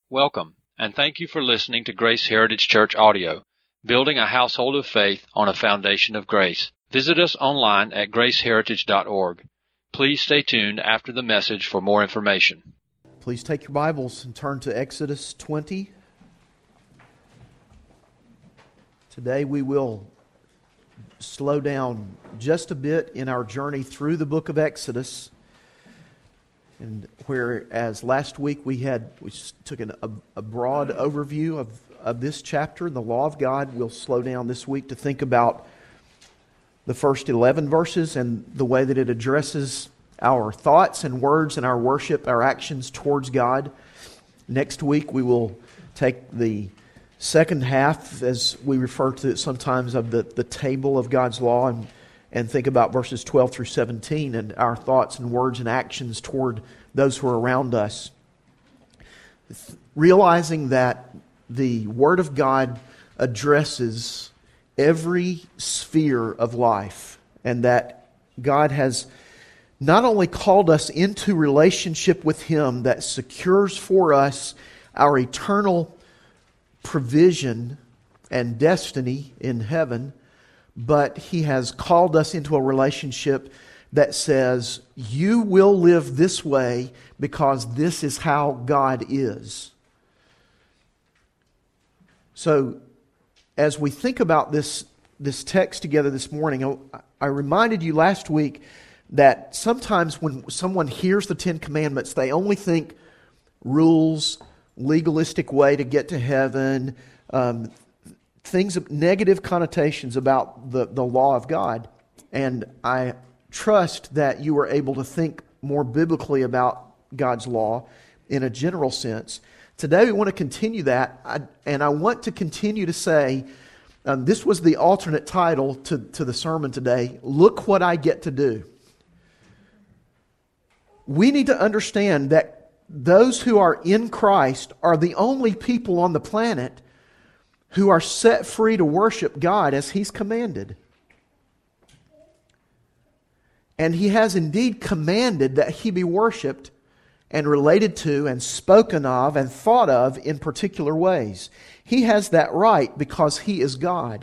Welcome, and thank you for listening to Grace Heritage Church Audio, building a household of faith on a foundation of grace. Visit us online at graceheritage.org. Please stay tuned after the message for more information. Please take your Bibles and turn to Exodus 20. Today we will slow down just a bit in our journey through the book of Exodus. And whereas last week we took a broad overview of this chapter, the law of God, we'll slow down this week to think about the first 11 verses and the way that it addresses our thoughts and words and our worship, our actions towards God. Next week we will take the second half, as we refer to it sometimes, of the table of God's law and think about verses 12 through 17 and our thoughts and words and actions toward those who are around us. Realizing that the Word of God addresses every sphere of life and that God has not only called us into relationship with Him that secures for us our eternal provision and destiny in heaven, but He has called us into a relationship that says, you will live this way because this is how God is. So, as we think about this text together this morning, I reminded you last week that sometimes when someone hears the Ten Commandments, they only think rules, legalistic way to get to heaven, things of negative connotations about the law of God. And I trust that you are able to think more biblically about God's law in a general sense. Today we want to continue that, and I want to continue to say, this was the alternate title to the sermon today, Look What I Get to Do. We need to understand that those who are in Christ are the only people on the planet who are set free to worship God as He's commanded. And He has indeed commanded that He be worshipped and related to and spoken of and thought of in particular ways. He has that right because He is God.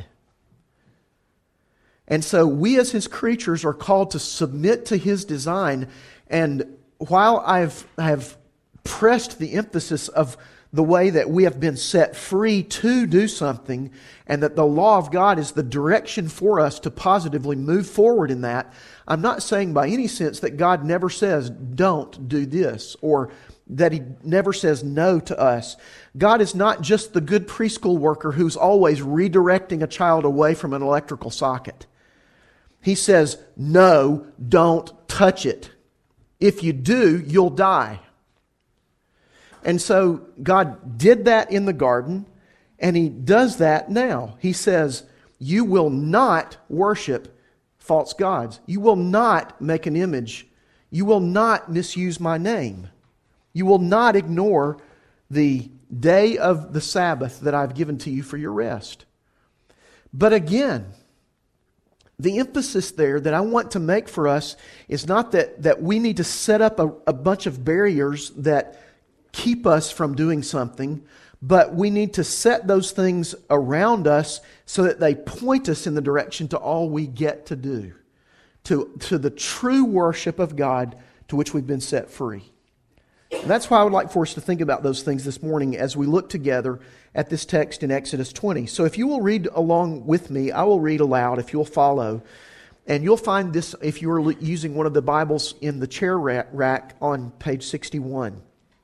And so we as His creatures are called to submit to His design. And while I have pressed the emphasis of the way that we have been set free to do something, and that the law of God is the direction for us to positively move forward in that, I'm not saying by any sense that God never says, don't do this, or that He never says no to us. God is not just the good preschool worker who's always redirecting a child away from an electrical socket. He says, no, don't touch it. If you do, you'll die. And so God did that in the garden, and He does that now. He says, you will not worship false gods. You will not make an image. You will not misuse my name. You will not ignore the day of the Sabbath that I've given to you for your rest. But again, the emphasis there that I want to make for us is not that we need to set up a bunch of barriers that keep us from doing something, but we need to set those things around us so that they point us in the direction to all we get to do, to the true worship of God to which we've been set free. And that's why I would like for us to think about those things this morning as we look together at this text in Exodus 20. So if you will read along with me, I will read aloud if you'll follow. And you'll find this, if you are using one of the Bibles, in the chair rack on page 61.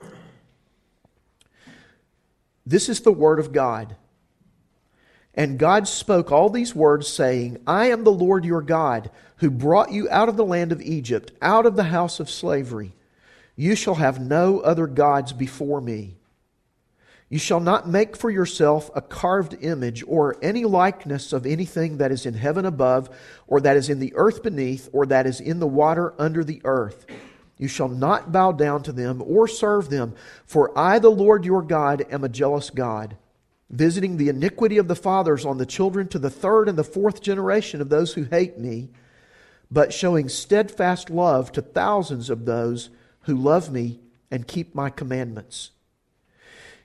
This is the word of God. And God spoke all these words, saying, I am the Lord your God, who brought you out of the land of Egypt, out of the house of slavery. You shall have no other gods before me. You shall not make for yourself a carved image or any likeness of anything that is in heaven above, or that is in the earth beneath, or that is in the water under the earth. You shall not bow down to them or serve them, for I, the Lord your God, am a jealous God, visiting the iniquity of the fathers on the children to the third and the fourth generation of those who hate me, but showing steadfast love to thousands of those who love me and keep my commandments.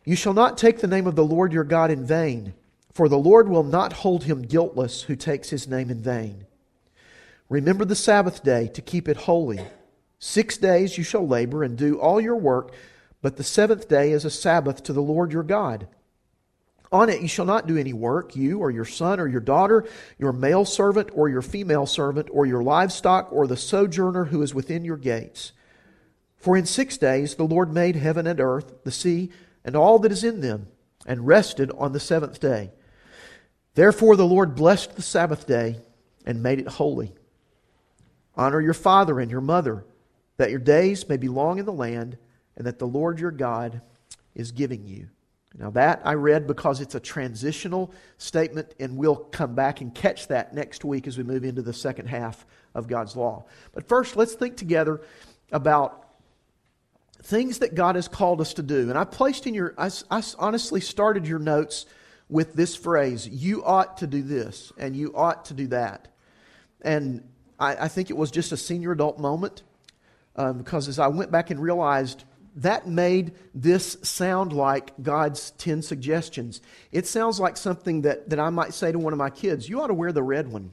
You shall not take the name of the Lord your God in vain, for the Lord will not hold him guiltless who takes his name in vain. Remember the Sabbath day to keep it holy. 6 days you shall labor and do all your work, but the seventh day is a Sabbath to the Lord your God. On it you shall not do any work, you or your son or your daughter, your male servant or your female servant, or your livestock, or the sojourner who is within your gates. For in 6 days the Lord made heaven and earth, the sea, and all that is in them, and rested on the seventh day. Therefore the Lord blessed the Sabbath day and made it holy. Honor your father and your mother, that your days may be long in the land, and that the Lord your God is giving you. Now that I read because it's a transitional statement, and we'll come back and catch that next week as we move into the second half of God's law. But first, let's think together about things that God has called us to do. And I placed in I honestly started your notes with this phrase, you ought to do this, and you ought to do that. And I think it was just a senior adult moment, because as I went back and realized, that made this sound like God's 10 suggestions. It sounds like something that I might say to one of my kids, you ought to wear the red one.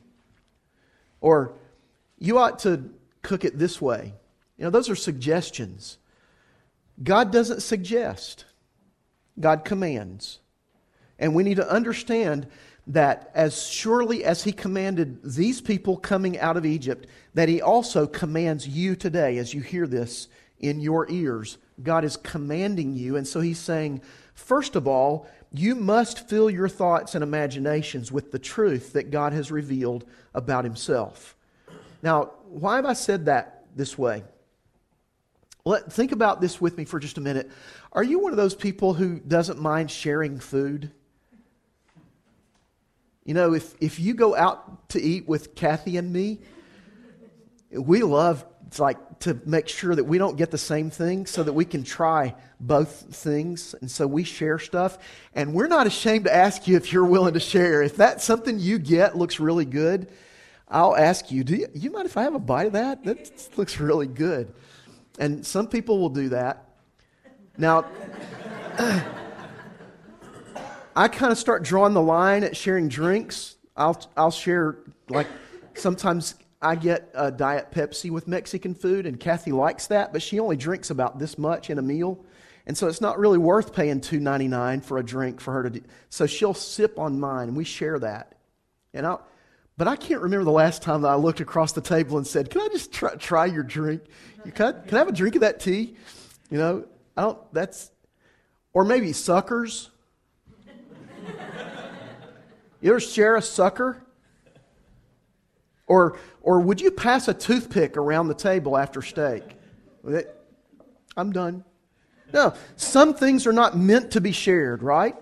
Or, you ought to cook it this way. Those are suggestions. God doesn't suggest. God commands. And we need to understand that as surely as He commanded these people coming out of Egypt, that He also commands you today as you hear this in your ears. God is commanding you, and so He's saying, first of all, you must fill your thoughts and imaginations with the truth that God has revealed about Himself. Now, why have I said that this way? Think about this with me for just a minute. Are you one of those people who doesn't mind sharing food? If you go out to eat with Kathy and me, we love to make sure that we don't get the same thing so that we can try both things. And so we share stuff. And we're not ashamed to ask you if you're willing to share. If that's something you get looks really good, I'll ask you, do you mind if I have a bite of that? That looks really good. And some people will do that. Now, I kind of start drawing the line at sharing drinks. I'll share, sometimes I get a Diet Pepsi with Mexican food, and Kathy likes that, but she only drinks about this much in a meal. And so it's not really worth paying $2.99 for a drink for her to do. So she'll sip on mine, and we share that. But I can't remember the last time that I looked across the table and said, can I just try your drink? Can I have a drink of that tea? Or maybe suckers. You ever share a sucker? Or would you pass a toothpick around the table after steak? I'm done. No, some things are not meant to be shared, right?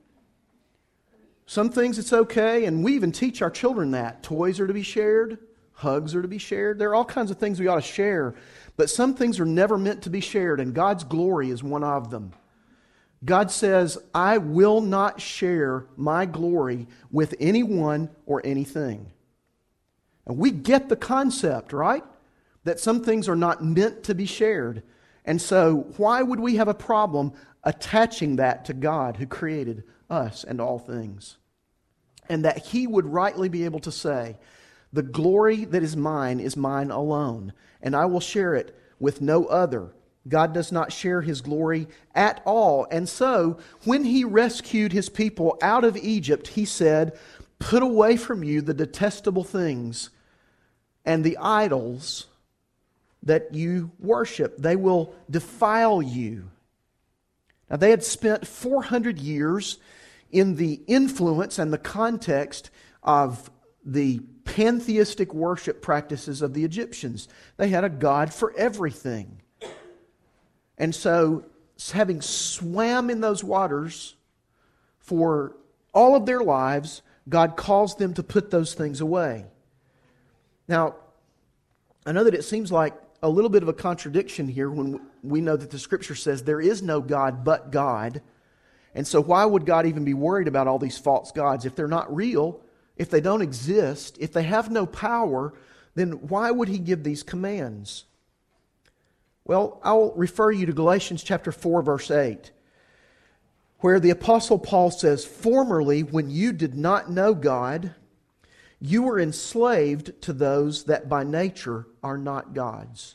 Some things it's okay, and we even teach our children that. Toys are to be shared. Hugs are to be shared. There are all kinds of things we ought to share. But some things are never meant to be shared, and God's glory is one of them. God says, I will not share my glory with anyone or anything. And we get the concept, right? That some things are not meant to be shared. And so why would we have a problem attaching that to God who created us and all things? And that He would rightly be able to say, the glory that is mine alone, and I will share it with no other. God does not share His glory at all. And so, when He rescued His people out of Egypt, He said, put away from you the detestable things and the idols that you worship. They will defile you. Now, they had spent 400 years in the influence and the context of the pantheistic worship practices of the Egyptians. They had a god for everything. And so, having swam in those waters for all of their lives, God calls them to put those things away. Now, I know that it seems like a little bit of a contradiction here when we know that the Scripture says there is no God but God. And so why would God even be worried about all these false gods? If they're not real, if they don't exist, if they have no power, then why would He give these commands? Well, I'll refer you to Galatians chapter 4, verse 8. where the Apostle Paul says, "Formerly, when you did not know God, you were enslaved to those that by nature are not God's."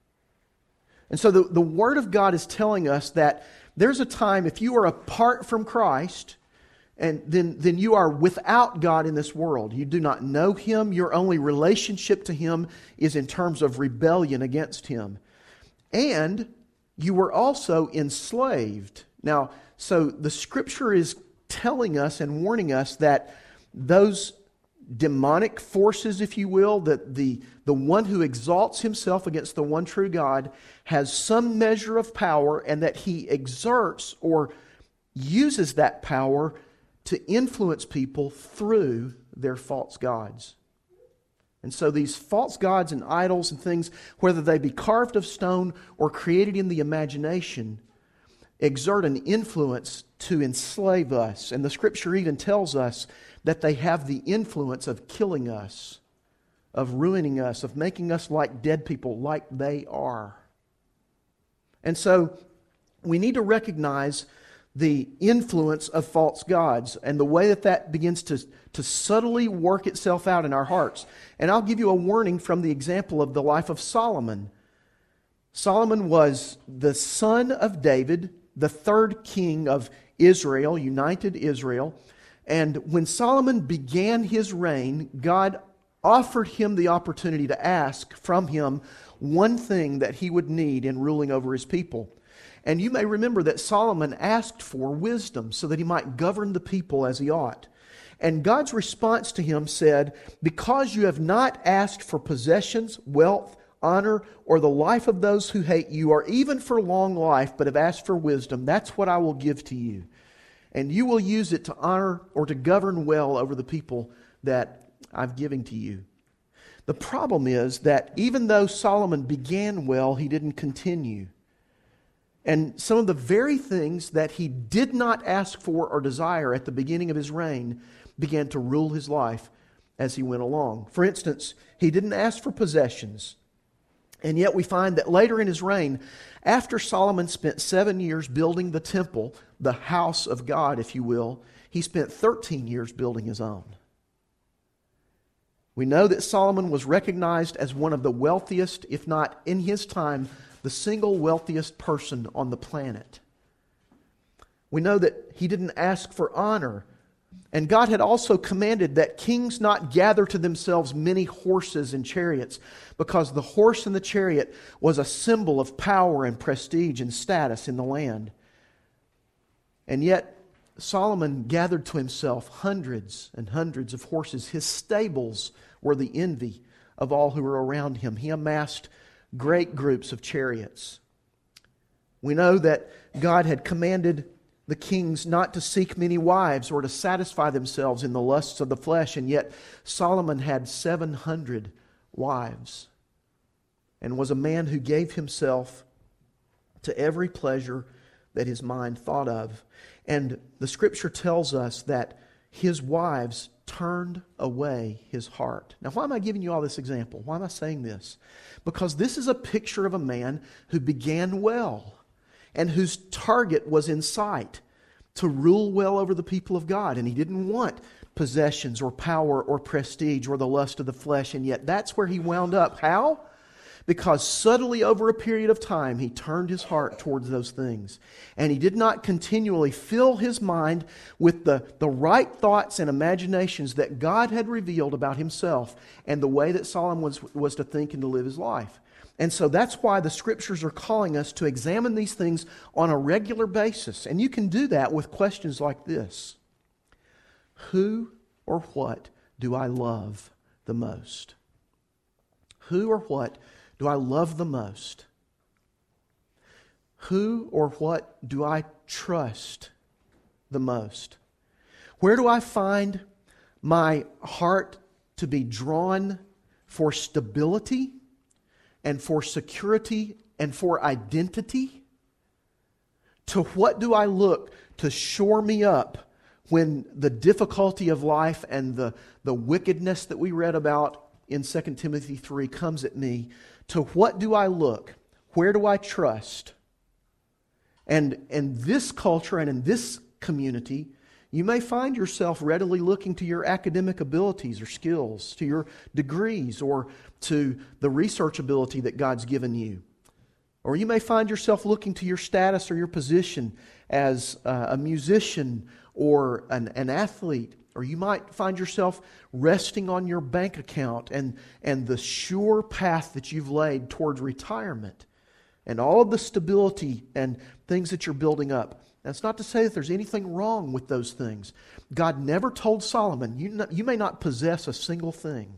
And so the Word of God is telling us that there's a time, if you are apart from Christ, and then you are without God in this world. You do not know Him. Your only relationship to Him is in terms of rebellion against Him. And you were also enslaved. Now, so the Scripture is telling us and warning us that those demonic forces, if you will, that the one who exalts himself against the one true God has some measure of power, and that he exerts or uses that power to influence people through their false gods. And so these false gods and idols and things, whether they be carved of stone or created in the imagination, exert an influence to enslave us. And the Scripture even tells us that they have the influence of killing us, of ruining us, of making us like dead people, like they are. And so we need to recognize the influence of false gods and the way that begins to subtly work itself out in our hearts. And I'll give you a warning from the example of the life of Solomon. Solomon was the son of David, the third king of Israel, united Israel. And when Solomon began his reign, God offered him the opportunity to ask from him one thing that he would need in ruling over his people. And you may remember that Solomon asked for wisdom so that he might govern the people as he ought. And God's response to him said, "Because you have not asked for possessions, wealth, honor, or the life of those who hate you, or even for long life, but have asked for wisdom, that's what I will give to you. And you will use it to honor or to govern well over the people that I've given to you." The problem is that even though Solomon began well, he didn't continue. And some of the very things that he did not ask for or desire at the beginning of his reign began to rule his life as he went along. For instance, he didn't ask for possessions. And yet we find that later in his reign, after Solomon spent 7 years building the temple, the house of God, if you will, he spent 13 years building his own. We know that Solomon was recognized as one of the wealthiest, if not in his time, the single wealthiest person on the planet. We know that he didn't ask for honor. And God had also commanded that kings not gather to themselves many horses and chariots, because the horse and the chariot was a symbol of power and prestige and status in the land. And yet Solomon gathered to himself hundreds and hundreds of horses. His stables were the envy of all who were around him. He amassed great groups of chariots. We know that God had commanded the kings not to seek many wives or to satisfy themselves in the lusts of the flesh, and yet Solomon had 700 wives and was a man who gave himself to every pleasure that his mind thought of. And the Scripture tells us that his wives turned away his heart. Now, why am I giving you all this example? Why am I saying this? Because this is a picture of a man who began well and whose target was in sight, to rule well over the people of God. And he didn't want possessions or power or prestige or the lust of the flesh. And yet that's where he wound up. How? Because subtly over a period of time, he turned his heart towards those things. And he did not continually fill his mind with the right thoughts and imaginations that God had revealed about himself and the way that Solomon was to think and to live his life. And so that's why the Scriptures are calling us to examine these things on a regular basis. And you can do that with questions like this: who or what do I love the most? Who or what do I love the most? Who or what do I trust the most? Where do I find my heart to be drawn for stability and for security and for identity? To what do I look to shore me up when the difficulty of life and the wickedness that we read about in 2 Timothy 3 comes at me? To what do I look? Where do I trust? And in this culture and in this community, you may find yourself readily looking to your academic abilities or skills, to your degrees, or to the research ability that God's given you. Or you may find yourself looking to your status or your position as a musician or an athlete. Or you might find yourself resting on your bank account and the sure path that you've laid towards retirement and all of the stability and things that you're building up. That's not to say that there's anything wrong with those things. God never told Solomon, you may not possess a single thing.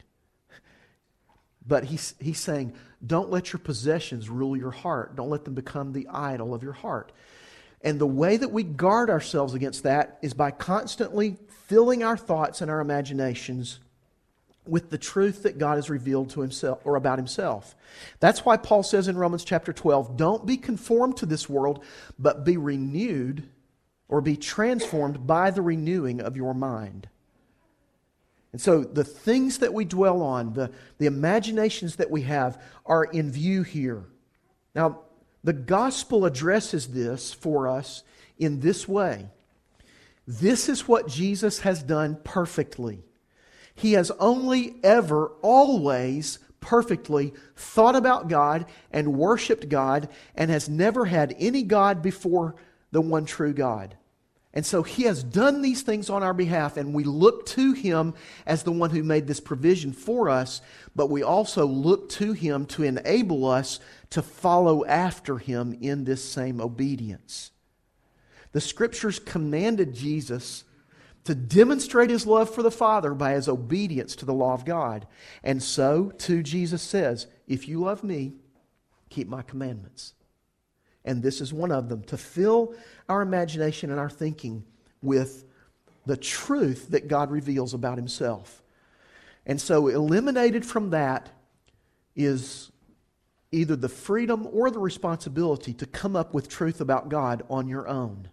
But he's saying, don't let your possessions rule your heart. Don't let them become the idol of your heart. And the way that we guard ourselves against that is by constantly filling our thoughts and our imaginations with the truth that God has revealed to Himself or about Himself. That's why Paul says in Romans chapter 12, don't be conformed to this world, but be renewed or be transformed by the renewing of your mind. And so the things that we dwell on, the imaginations that we have are in view here. Now, the gospel addresses this for us in this way. This is what Jesus has done perfectly. He has only ever, always, perfectly thought about God and worshiped God and has never had any God before the one true God. And so He has done these things on our behalf, and we look to Him as the one who made this provision for us, but we also look to Him to enable us to follow after Him in this same obedience. The Scriptures commanded Jesus to demonstrate His love for the Father by His obedience to the law of God. And so, too, Jesus says, if you love me, keep my commandments. And this is one of them, to fill our imagination and our thinking with the truth that God reveals about Himself. And so eliminated from that is either the freedom or the responsibility to come up with truth about God on your own.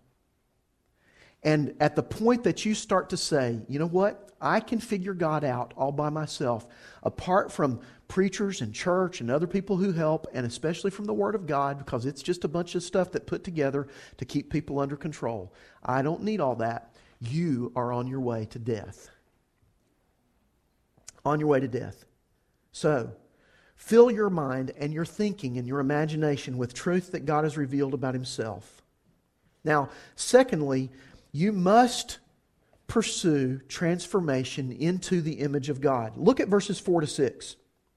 And at the point that you start to say, you know what, I can figure God out all by myself, apart from preachers and church and other people who help, and especially from the Word of God, because it's just a bunch of stuff that put together to keep people under control. I don't need all that. You are on your way to death. On your way to death. So, fill your mind and your thinking and your imagination with truth that God has revealed about Himself. Now, secondly, you must pursue transformation into the image of God. Look at verses 4 to 6.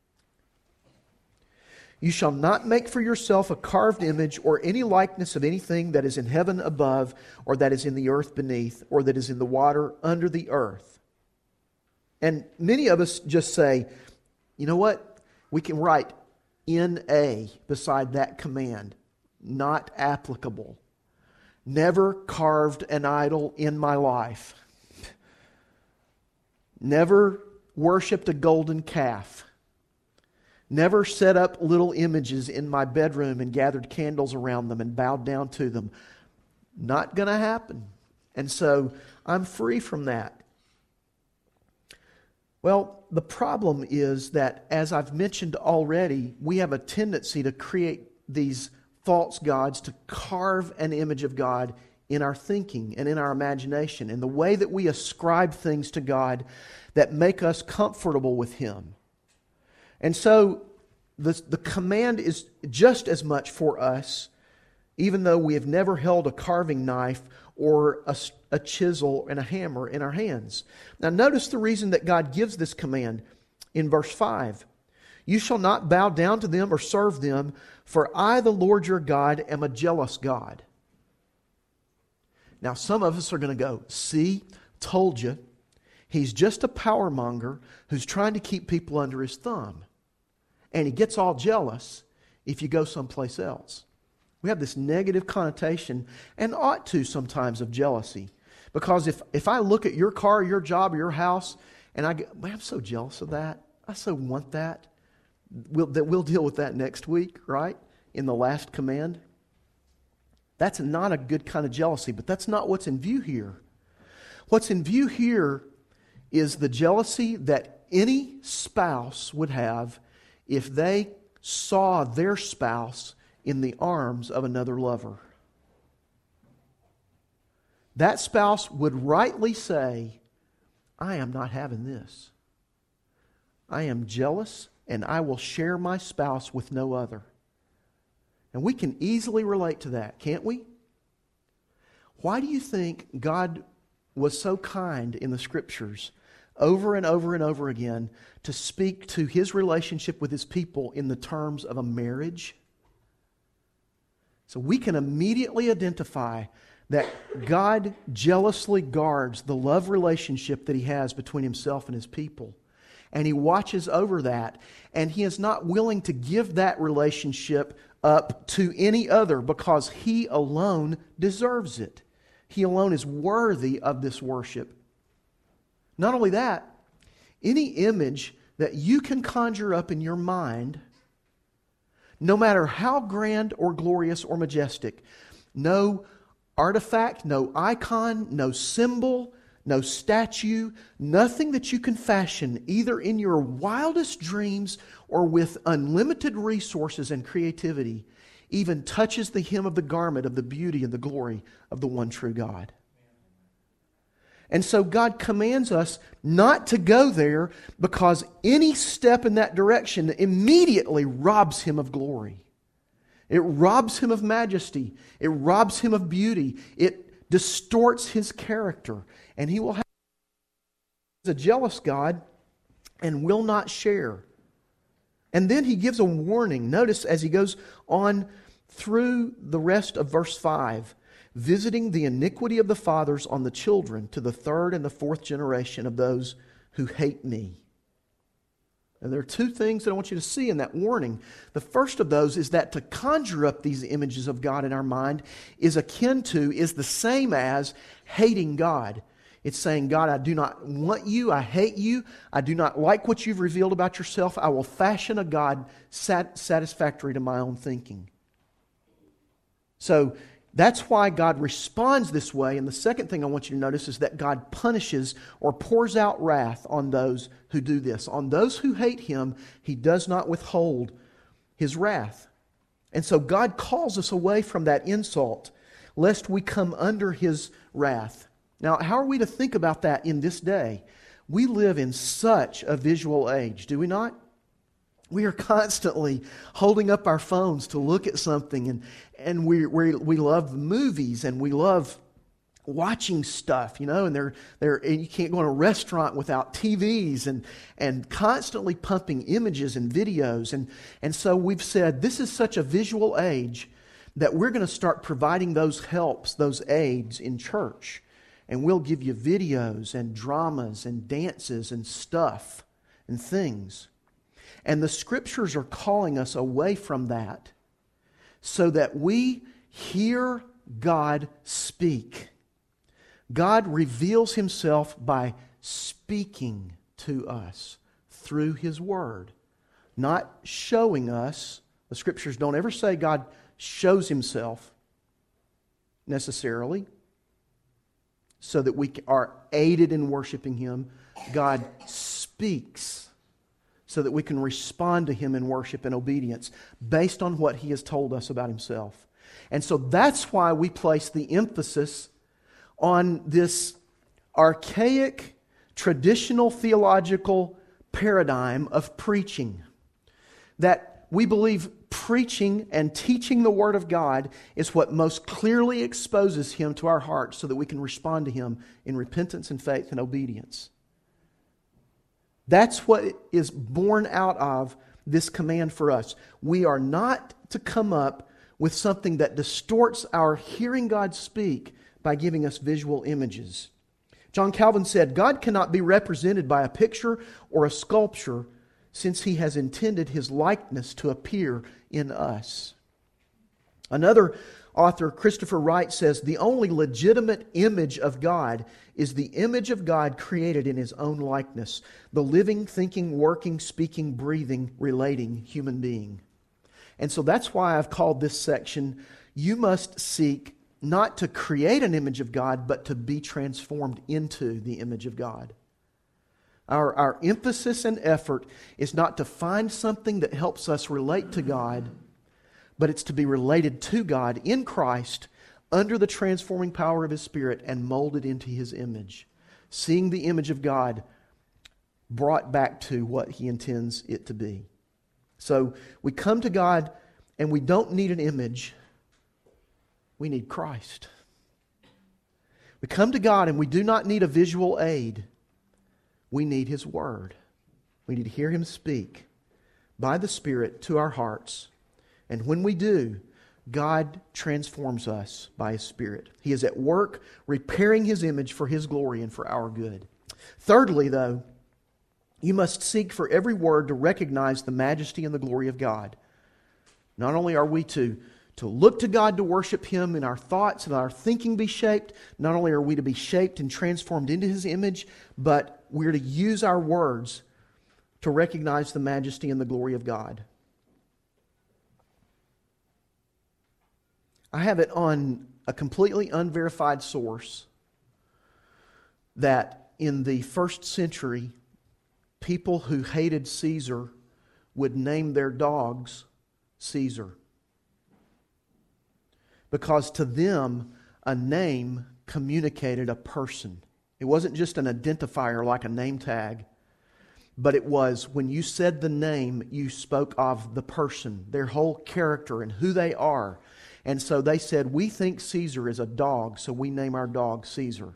You shall not make for yourself a carved image or any likeness of anything that is in heaven above, or that is in the earth beneath, or that is in the water under the earth. And many of us just say, you know what? We can write N-A beside that command. Not applicable. Never carved an idol in my life. Never worshipped a golden calf. Never set up little images in my bedroom and gathered candles around them and bowed down to them. Not going to happen. And so I'm free from that. Well, the problem is that, as I've mentioned already, we have a tendency to create these false gods, to carve an image of God in our thinking and in our imagination, in the way that we ascribe things to God that make us comfortable with Him. And so the command is just as much for us, even though we have never held a carving knife or a chisel and a hammer in our hands. Now notice the reason that God gives this command in verse 5. You shall not bow down to them or serve them, for I, the Lord your God, am a jealous God. Now some of us are going to go, see, told you. He's just a power monger who's trying to keep people under his thumb. And he gets all jealous if you go someplace else. We have this negative connotation, and ought to sometimes, of jealousy. Because if I look at your car, your job, or your house, and I go, man, I'm so jealous of that. I so want that. We'll deal with that next week, right? In the last command. That's not a good kind of jealousy, but that's not what's in view here. What's in view here is the jealousy that any spouse would have if they saw their spouse in the arms of another lover. that spouse would rightly say, I am not having this. I am jealous, and I will share my spouse with no other. And we can easily relate to that, can't we? Why do you think God was so kind in the Scriptures over and over and over again to speak to His relationship with His people in the terms of a marriage? So we can immediately identify that God jealously guards the love relationship that He has between Himself and His people. And He watches over that. And He is not willing to give that relationship up to any other because He alone deserves it. He alone is worthy of this worship. Not only that, any image that you can conjure up in your mind, no matter how grand or glorious or majestic, no artifact, no icon, no symbol, no statue, nothing that you can fashion either in your wildest dreams or with unlimited resources and creativity even touches the hem of the garment of the beauty and the glory of the one true God. And so God commands us not to go there because any step in that direction immediately robs Him of glory. It robs Him of majesty. It robs Him of beauty. It distorts His character. And He will have a jealous God and will not share. And then He gives a warning. Notice as He goes on through the rest of verse 5, visiting the iniquity of the fathers on the children to the third and the fourth generation of those who hate me. And there are two things that I want you to see in that warning. The first of those is that to conjure up these images of God in our mind is the same as hating God. It's saying, God, I do not want you. I hate you. I do not like what you've revealed about yourself. I will fashion a God satisfactory to my own thinking. So that's why God responds this way. And the second thing I want you to notice is that God punishes or pours out wrath on those who do this. On those who hate Him, He does not withhold His wrath. And so God calls us away from that insult, lest we come under His wrath. Now, how are we to think about that in this day? We live in such a visual age, do we not? We are constantly holding up our phones to look at something, and we love movies and we love watching stuff, and and you can't go in a restaurant without TVs and constantly pumping images and videos. And so we've said this is such a visual age that we're going to start providing those helps, those aids in church. And we'll give you videos and dramas and dances and stuff and things. And the Scriptures are calling us away from that so that we hear God speak. God reveals Himself by speaking to us through His Word, not showing us. The Scriptures don't ever say God shows Himself necessarily so that we are aided in worshiping Him. God speaks so that we can respond to Him in worship and obedience based on what He has told us about Himself. And so that's why we place the emphasis on this archaic, traditional theological paradigm of preaching. That we believe preaching and teaching the Word of God is what most clearly exposes Him to our hearts so that we can respond to Him in repentance and faith and obedience. That's what is born out of this command for us. We are not to come up with something that distorts our hearing God speak by giving us visual images. John Calvin said, God cannot be represented by a picture or a sculpture since He has intended His likeness to appear in us. Another author, Christopher Wright, says, the only legitimate image of God is the image of God created in His own likeness, the living, thinking, working, speaking, breathing, relating human being. And so that's why I've called this section, you must seek not to create an image of God, but to be transformed into the image of God. Our emphasis and effort is not to find something that helps us relate to God, but it's to be related to God in Christ under the transforming power of His Spirit and molded into His image. Seeing the image of God brought back to what He intends it to be. So we come to God and we don't need an image. We need Christ. We come to God and we do not need a visual aid. We need His Word. We need to hear Him speak by the Spirit to our hearts. And when we do, God transforms us by His Spirit. He is at work repairing His image for His glory and for our good. Thirdly, though, you must seek for every word to recognize the majesty and the glory of God. Not only are we to look to God to worship Him in our thoughts and our thinking be shaped, not only are we to be shaped and transformed into His image, but we're to use our words to recognize the majesty and the glory of God. I have it on a completely unverified source that in the first century, people who hated Caesar would name their dogs Caesar. Because to them, a name communicated a person. It wasn't just an identifier like a name tag, but it was when you said the name, you spoke of the person, their whole character and who they are. And so they said, we think Caesar is a dog, so we name our dog Caesar.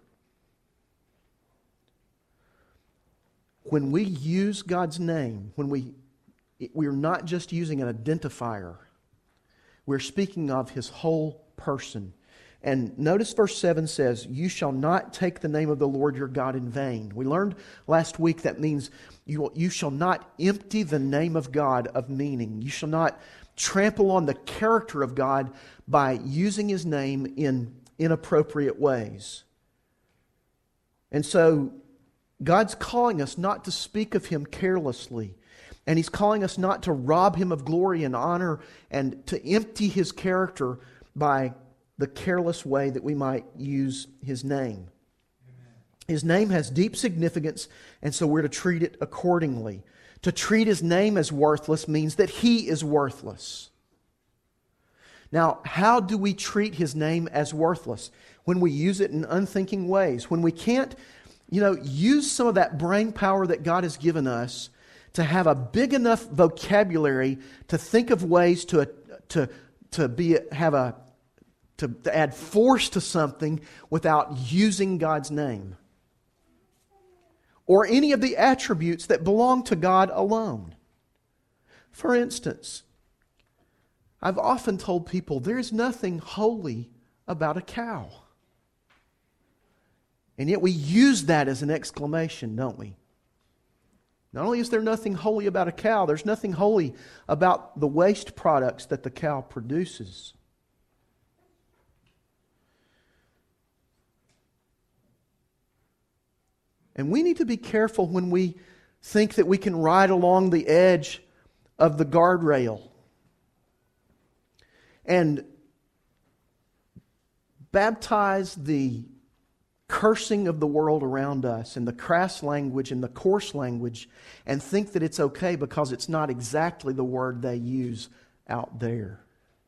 When we use God's name, we're not just using an identifier. We're speaking of His whole person. And notice verse 7 says, you shall not take the name of the Lord your God in vain. We learned last week that means you shall not empty the name of God of meaning. You shall not trample on the character of God by using His name in inappropriate ways. And so God's calling us not to speak of Him carelessly. And He's calling us not to rob Him of glory and honor and to empty His character by the careless way that we might use His name. Amen. His name has deep significance, and so we're to treat it accordingly. To treat His name as worthless means that He is worthless. Now, how do we treat His name as worthless? When we use it in unthinking ways. When we can't, use some of that brain power that God has given us to have a big enough vocabulary to think of ways to add force to something without using God's name. Or any of the attributes that belong to God alone. For instance, I've often told people there's nothing holy about a cow. And yet we use that as an exclamation, don't we? Not only is there nothing holy about a cow, there's nothing holy about the waste products that the cow produces. And we need to be careful when we think that we can ride along the edge of the guardrail and baptize the cursing of the world around us and the crass language and the coarse language and think that it's okay because it's not exactly the word they use out there.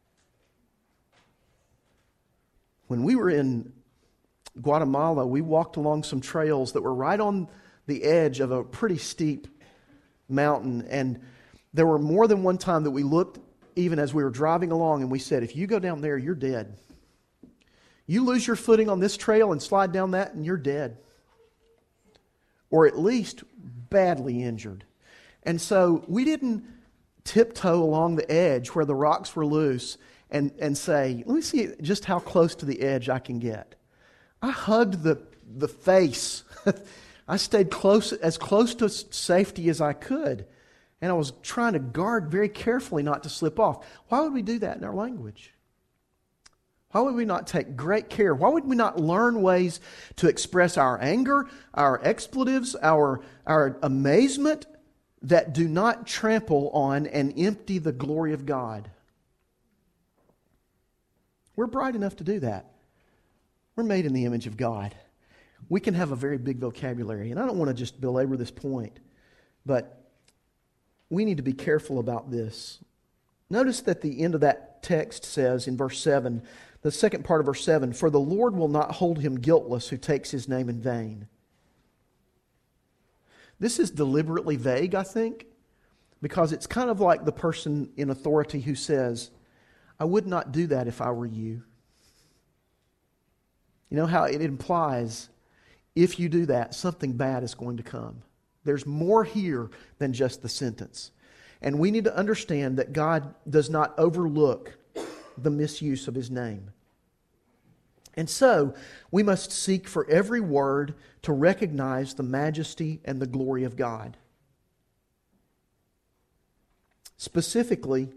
When we were in Guatemala, we walked along some trails that were right on the edge of a pretty steep mountain, and there were more than one time that we looked even as we were driving along and we said, if you go down there, you're dead. You lose your footing on this trail and slide down that and you're dead. Or at least badly injured. And so we didn't tiptoe along the edge where the rocks were loose and say, let me see just how close to the edge I can get. I hugged the face. I stayed as close to safety as I could. And I was trying to guard very carefully not to slip off. Why would we do that in our language? Why would we not take great care? Why would we not learn ways to express our anger, our expletives, our amazement that do not trample on and empty the glory of God? We're bright enough to do that. We're made in the image of God. We can have a very big vocabulary. And I don't want to just belabor this point, but we need to be careful about this. Notice that the end of that text says in verse 7, The second part of verse 7, for the Lord will not hold him guiltless who takes his name in vain. This is deliberately vague, I think, because it's kind of like the person in authority who says, I would not do that if I were you. You know how it implies, if you do that, something bad is going to come. There's more here than just the sentence. And we need to understand that God does not overlook the misuse of His name. And so, we must seek for every word to recognize the majesty and the glory of God. Specifically,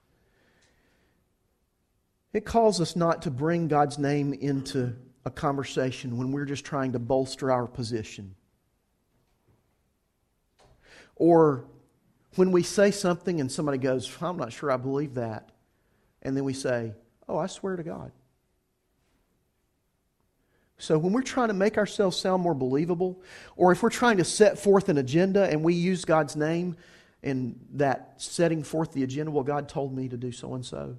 it calls us not to bring God's name into a conversation when we're just trying to bolster our position. Or when we say something and somebody goes, I'm not sure I believe that. And then we say, oh, I swear to God. So when we're trying to make ourselves sound more believable, or if we're trying to set forth an agenda and we use God's name in that setting forth the agenda, well, God told me to do so and so.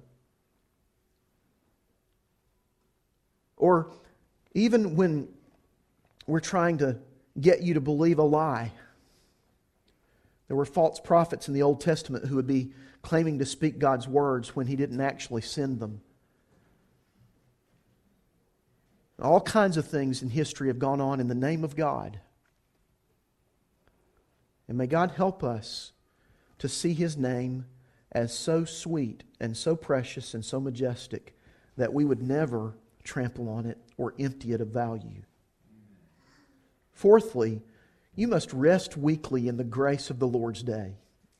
Or even when we're trying to get you to believe a lie. There were false prophets in the Old Testament who would be claiming to speak God's words when He didn't actually send them. All kinds of things in history have gone on in the name of God. And may God help us to see His name as so sweet and so precious and so majestic that we would never trample on it or empty it of value. Fourthly, you must rest weekly in the grace of the Lord's day.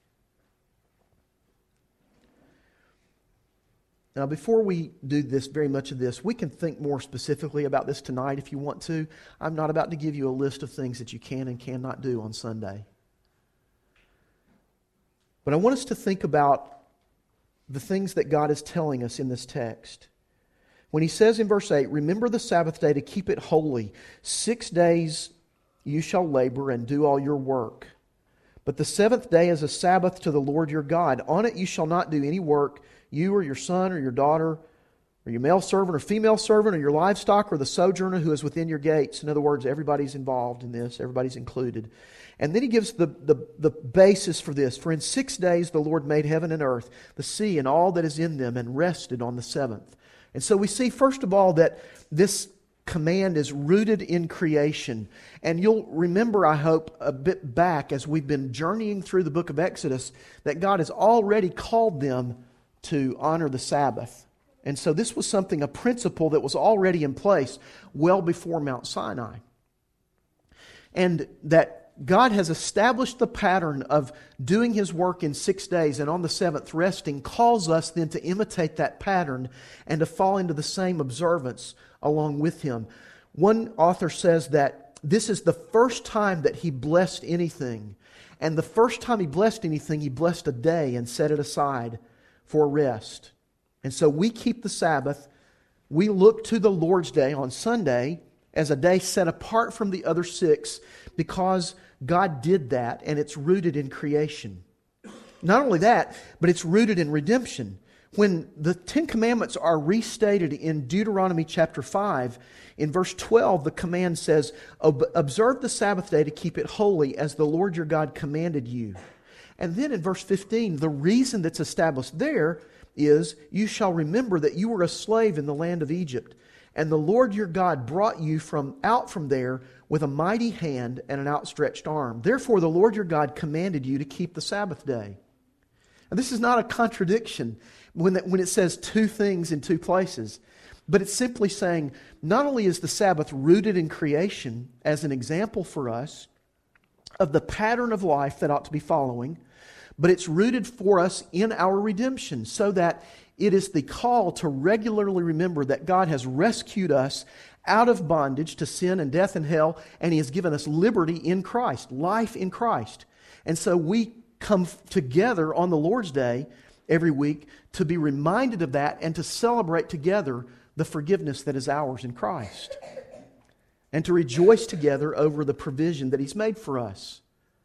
Now, before we do this, very much of this, we can think more specifically about this tonight if you want to. I'm not about to give you a list of things that you can and cannot do on Sunday. But I want us to think about the things that God is telling us in this text. When He says in verse 8, remember the Sabbath day to keep it holy. 6 days you shall labor and do all your work. But the seventh day is a Sabbath to the Lord your God. On it you shall not do any work, you or your son or your daughter, or your male servant or female servant, or your livestock, or the sojourner who is within your gates. In other words, everybody's involved in this. Everybody's included. And then He gives the basis for this. For in 6 days the Lord made heaven and earth, the sea and all that is in them, and rested on the seventh. And so we see, first of all, that this command is rooted in creation. And you'll remember, I hope, a bit back as we've been journeying through the book of Exodus, that God has already called them to honor the Sabbath. And so this was something, a principle that was already in place well before Mount Sinai. And that God has established the pattern of doing His work in 6 days and on the seventh resting, calls us then to imitate that pattern and to fall into the same observance along with Him. One author says that this is the first time that He blessed anything. And the first time He blessed anything, He blessed a day and set it aside for rest. And so we keep the Sabbath. We look to the Lord's Day on Sunday as a day set apart from the other 6 because God did that, and it's rooted in creation. Not only that, but it's rooted in redemption. When the Ten Commandments are restated in Deuteronomy chapter 5, in verse 12, the command says, observe the Sabbath day to keep it holy as the Lord your God commanded you. And then in verse 15, the reason that's established there is, you shall remember that you were a slave in the land of Egypt, and the Lord your God brought you out from there with a mighty hand and an outstretched arm. Therefore the Lord your God commanded you to keep the Sabbath day. And this is not a contradiction when it says 2 things in 2 places, but it's simply saying not only is the Sabbath rooted in creation as an example for us of the pattern of life that ought to be following, but it's rooted for us in our redemption, so that it is the call to regularly remember that God has rescued us out of bondage to sin and death and hell, and He has given us liberty in Christ, life in Christ. And so we come together on the Lord's Day every week to be reminded of that and to celebrate together the forgiveness that is ours in Christ, and to rejoice together over the provision that He's made for us.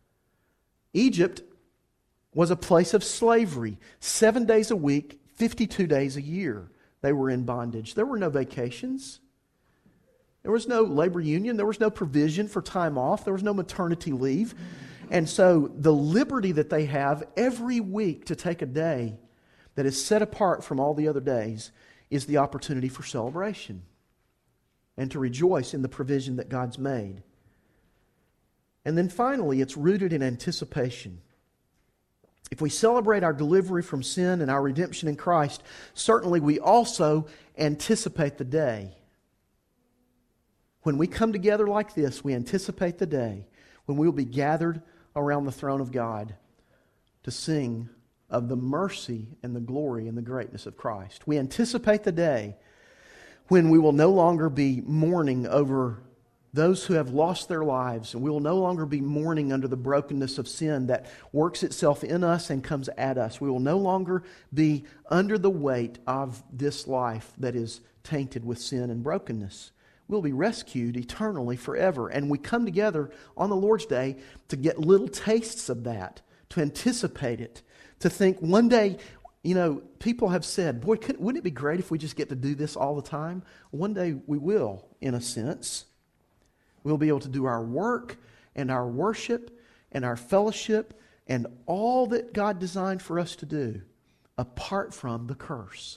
Egypt was a place of slavery, 7 days a week, 52 days a year. they were in bondage. There were no vacations. There was no labor union. There was no provision for time off. There was no maternity leave. And so the liberty that they have every week to take a day that is set apart from all the other days is the opportunity for celebration and to rejoice in the provision that God's made. And then finally, it's rooted in anticipation. If we celebrate our delivery from sin and our redemption in Christ, certainly we also anticipate the day. When we come together like this, we anticipate the day when we will be gathered around the throne of God to sing of the mercy and the glory and the greatness of Christ. We anticipate the day when we will no longer be mourning over those who have lost their lives, and we will no longer be mourning under the brokenness of sin that works itself in us and comes at us. We will no longer be under the weight of this life that is tainted with sin and brokenness. We'll be rescued eternally forever. And we come together on the Lord's Day to get little tastes of that, to anticipate it, to think one day, people have said, boy, wouldn't it be great if we just get to do this all the time? One day we will, in a sense. We'll be able to do our work and our worship and our fellowship and all that God designed for us to do apart from the curse.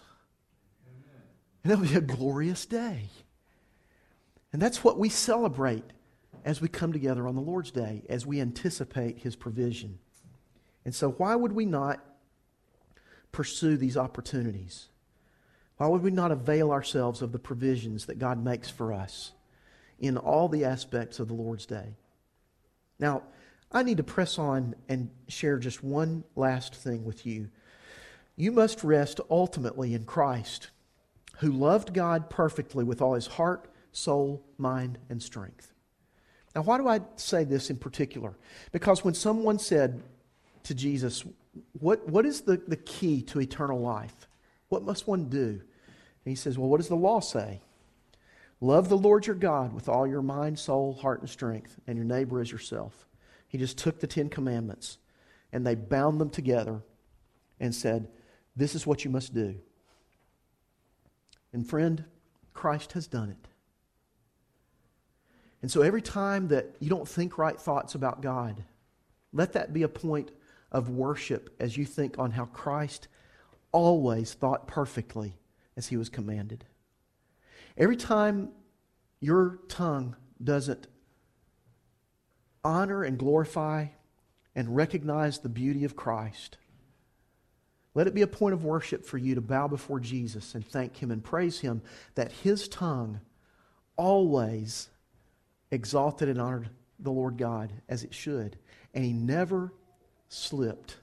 And it'll be a glorious day. And that's what we celebrate as we come together on the Lord's Day, as we anticipate His provision. And so why would we not pursue these opportunities? Why would we not avail ourselves of the provisions that God makes for us in all the aspects of the Lord's Day? Now, I need to press on and share just one last thing with you. You must rest ultimately in Christ, who loved God perfectly with all His heart, soul, mind, and strength. Now, why do I say this in particular? Because when someone said to Jesus, what is the key to eternal life? What must one do? And He says, well, what does the law say? Love the Lord your God with all your mind, soul, heart, and strength, and your neighbor as yourself. He just took the 10 Commandments and they bound them together and said, this is what you must do. And friend, Christ has done it. And so every time that you don't think right thoughts about God, let that be a point of worship as you think on how Christ always thought perfectly as He was commanded. Every time your tongue doesn't honor and glorify and recognize the beauty of Christ, let it be a point of worship for you to bow before Jesus and thank Him and praise Him that His tongue always exalted and honored the Lord God as it should. And He never slipped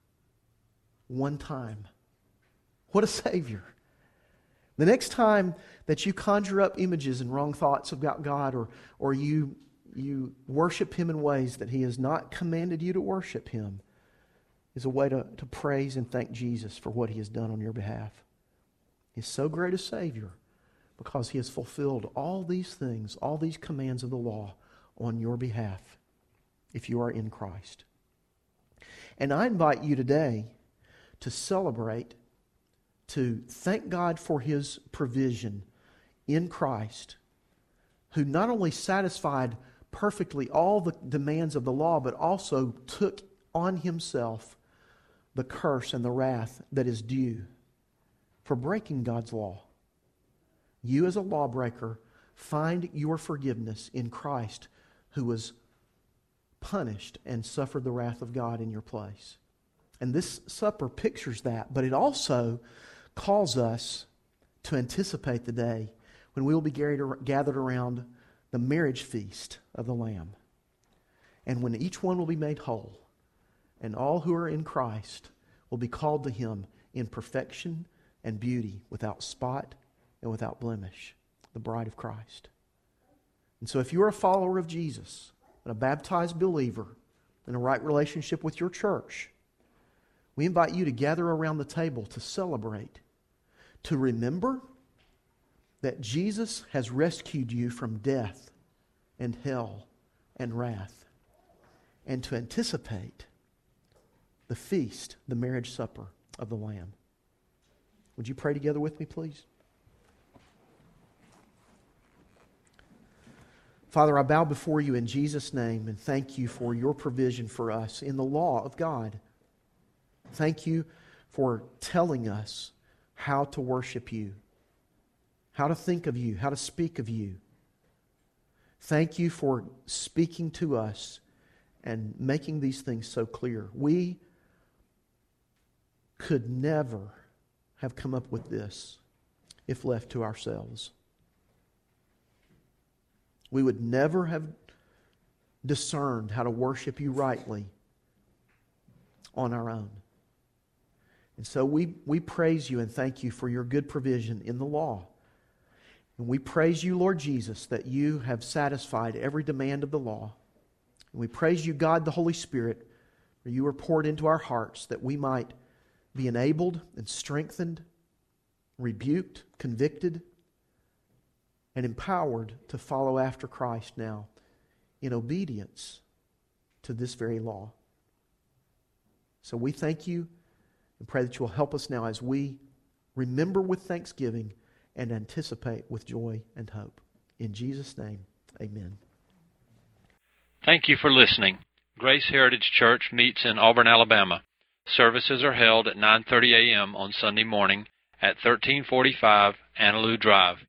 one time. What a Savior. The next time that you conjure up images and wrong thoughts about God, or you worship Him in ways that He has not commanded you to worship Him, is a way to praise and thank Jesus for what He has done on your behalf. He's so great a Savior because He has fulfilled all these things, all these commands of the law on your behalf if you are in Christ. And I invite you today to celebrate, to thank God for His provision in Christ, who not only satisfied perfectly all the demands of the law, but also took on Himself the curse and the wrath that is due for breaking God's law. You as a lawbreaker find your forgiveness in Christ, who was punished and suffered the wrath of God in your place. And this supper pictures that, but it also calls us to anticipate the day when we will be gathered around the marriage feast of the Lamb. And when each one will be made whole, and all who are in Christ will be called to Him in perfection and beauty, without spot and without blemish, the bride of Christ. And so if you are a follower of Jesus, and a baptized believer, in a right relationship with your church, we invite you to gather around the table to celebrate, to remember that Jesus has rescued you from death and hell and wrath, and to anticipate the feast, the marriage supper of the Lamb. Would you pray together with me, please? Father, I bow before you in Jesus' name and thank you for your provision for us in the law of God. Thank you for telling us how to worship you, how to think of you, how to speak of you. Thank you for speaking to us and making these things so clear. We could never have come up with this if left to ourselves. We would never have discerned how to worship you rightly on our own. And so we praise you and thank you for your good provision in the law. And we praise you, Lord Jesus, that you have satisfied every demand of the law. And we praise you, God, the Holy Spirit, for you are poured into our hearts that we might be enabled and strengthened, rebuked, convicted, and empowered to follow after Christ now in obedience to this very law. So we thank you and pray that you will help us now as we remember with thanksgiving and anticipate with joy and hope. In Jesus' name, amen. Thank you for listening. Grace Heritage Church meets in Auburn, Alabama. Services are held at 9:30 a.m. on Sunday morning at 1345 Annaloo Drive.